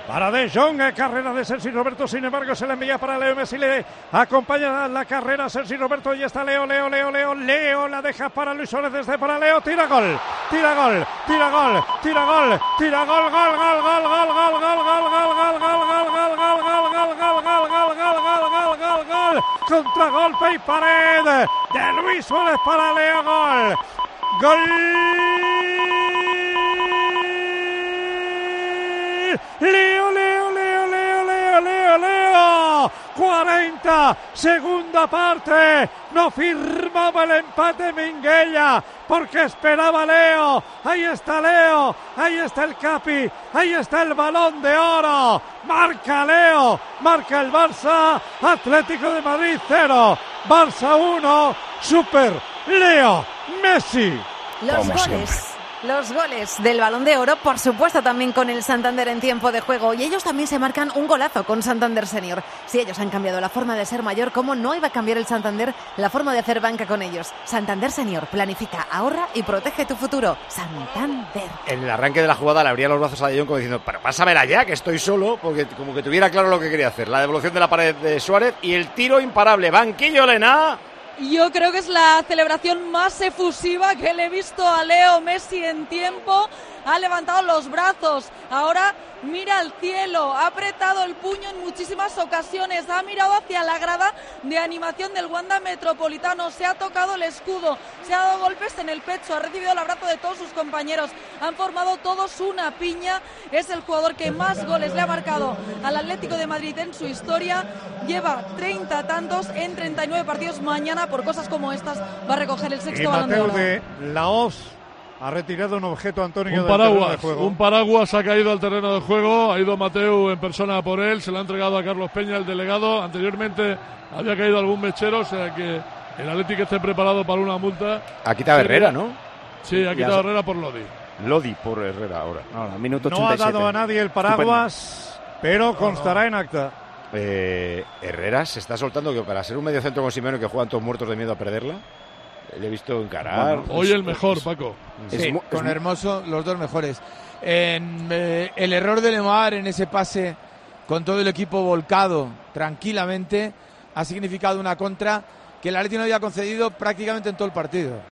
para De Jong, carrera de Sergi Roberto, sin embargo se la envía para Leo Messi, le acompaña la carrera Sergi Roberto, y está Leo, la deja para Luis Suárez, desde para Leo, tira gol, contragolpe y pared de Luis Suárez para Leo, gol. Leo, 40, segunda parte, no firmaba el empate Minguella, porque esperaba Leo, ahí está Leo, ahí está el Capi, ahí está el Balón de Oro, marca Leo, marca el Barça, Atlético de Madrid 0, Barça 1, Super Leo Messi. Los goles del Balón de Oro, por supuesto, también con el Santander en tiempo de juego. Y ellos también se marcan un golazo con Santander Senior. Si ellos han cambiado la forma de ser mayor, ¿cómo no iba a cambiar el Santander la forma de hacer banca con ellos? Santander Senior, planifica, ahorra y protege tu futuro. Santander. En el arranque de la jugada le abría los brazos a De Jong como diciendo, pero pásamela ya, que estoy solo, porque como que tuviera claro lo que quería hacer. La devolución de la pared de Suárez y el tiro imparable. Banquillo, Elena. Yo creo que es la celebración más efusiva que le he visto a Leo Messi en tiempo. Ha levantado los brazos, ahora mira al cielo, ha apretado el puño en muchísimas ocasiones, ha mirado hacia la grada de animación del Wanda Metropolitano, se ha tocado el escudo, se ha dado golpes en el pecho, ha recibido el abrazo de todos sus compañeros, han formado todos una piña. Es el jugador que más goles le ha marcado al Atlético de Madrid en su historia, lleva 30 tantos en 39 partidos. Mañana, por cosas como estas, va a recoger el sexto Balón de Oro. De Laos ha retirado un objeto, Antonio, del terreno de juego. Un paraguas ha caído al terreno de juego, ha ido Mateu en persona por él, se lo ha entregado a Carlos Peña, el delegado. Anteriormente había caído algún mechero, o sea que el Atlético esté preparado para una multa. Ha quitado Herrera, ¿no? Sí, ha quitado Herrera por Lodi. Lodi por Herrera ahora. Minuto 87. No ha dado a nadie el paraguas, pero constará en acta. Herrera se está soltando, que para ser un mediocentro con Simeone, que juegan todos muertos de miedo a perderla, le he visto encarar. Bueno, hoy el mejor, Paco. Sí, con Hermoso, los dos mejores. El error de Lemar en ese pase, con todo el equipo volcado tranquilamente, ha significado una contra que el Atlético no había concedido prácticamente en todo el partido.